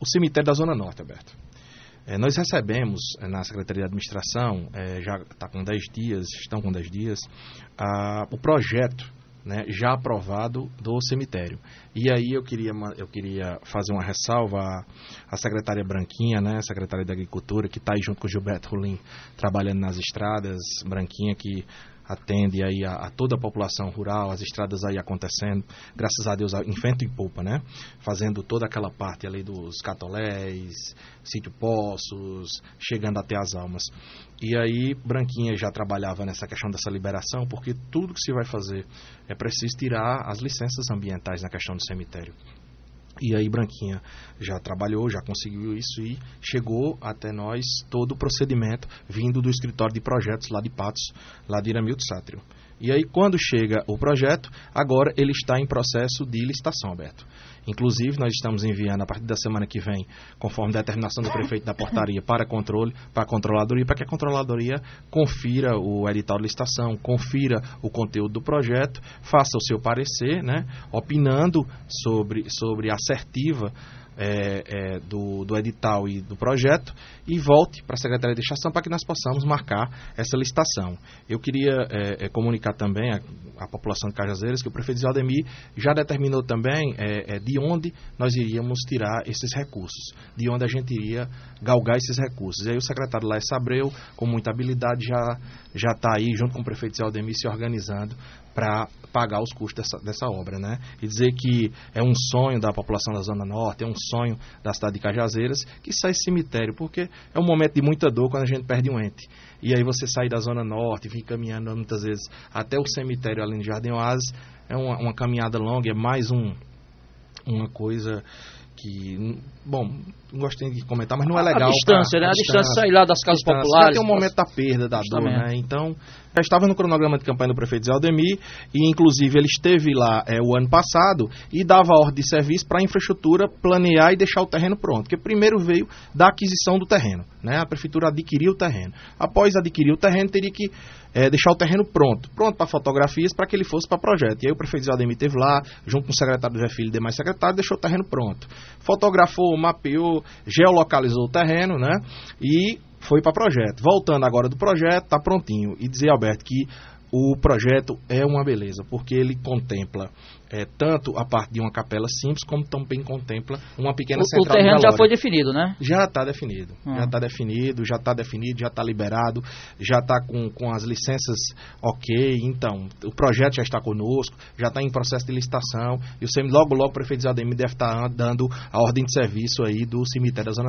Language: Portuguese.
cemitério da Zona Norte, Alberto. Nós recebemos na Secretaria de Administração, já está com 10 dias, estão com 10 dias, o projeto, né, já aprovado do cemitério. E aí eu queria fazer uma ressalva à secretária Branquinha, né, secretária da Agricultura, que está aí junto com o Gilberto Rolim, trabalhando nas estradas. Branquinha, que atende aí a toda a população rural, as estradas aí acontecendo, graças a Deus, em vento e popa, né? Fazendo toda aquela parte ali dos catolés, sítio Poços, chegando até as Almas. E aí, Branquinha já trabalhava nessa questão dessa liberação, porque tudo que se vai fazer é preciso tirar as licenças ambientais na questão do cemitério. E aí Branquinha já trabalhou, já conseguiu isso e chegou até nós todo o procedimento vindo do escritório de projetos lá de Patos, lá de Iramildo Sátrio. E aí quando chega o projeto, agora ele está em processo de licitação, Alberto. Inclusive nós estamos enviando a partir da semana que vem, conforme determinação do prefeito da portaria, para controle, para a controladoria, para que a controladoria confira o edital de licitação, confira o conteúdo do projeto, faça o seu parecer, né, opinando sobre a assertiva do edital e do projeto e volte para a Secretaria de Administração para que nós possamos marcar essa licitação. Eu queria comunicar também à população de Cajazeiras que o prefeito Zé Aldemir já determinou também de onde nós iríamos tirar esses recursos, de onde a gente iria galgar esses recursos. E aí o secretário Laércio Abreu, com muita habilidade, já está aí junto com o prefeito Zé Aldemir se organizando para pagar os custos dessa obra, né? E dizer que é um sonho da população da Zona Norte, é um sonho da cidade de Cajazeiras, que sai esse cemitério, porque é um momento de muita dor quando a gente perde um ente. E aí você sair da Zona Norte, vir caminhando muitas vezes até o cemitério ali no Jardim Oásis, é uma caminhada longa, é mais uma coisa que, bom, não gostei de comentar, mas não é legal. A distância, né? A distância sair lá das casas populares. Tem um momento da perda, da dor, né? Então, já estava no cronograma de campanha do prefeito Zé Aldemir e, inclusive, ele esteve lá o ano passado e dava ordem de serviço para a infraestrutura planear e deixar o terreno pronto, porque primeiro veio da aquisição do terreno, né? A prefeitura adquiriu o terreno. Após adquirir o terreno, teria que deixar o terreno pronto para fotografias, para que ele fosse para projeto. E aí o prefeito Zé Aldemir esteve lá, junto com o secretário José Filho e demais secretários, deixou o terreno pronto. Fotografou, mapeou, geolocalizou o terreno, né? E foi para projeto. Voltando agora do projeto, está prontinho. E dizer, Alberto, que o projeto é uma beleza, porque ele contempla tanto a parte de uma capela simples, como também contempla uma pequena central. O terreno já foi definido, né? Já está definido. Já está liberado, já está com as licenças ok. Então, o projeto já está conosco, já está em processo de licitação, e logo o prefeito Zé Aldemir deve estar dando a ordem de serviço aí do cemitério da Zona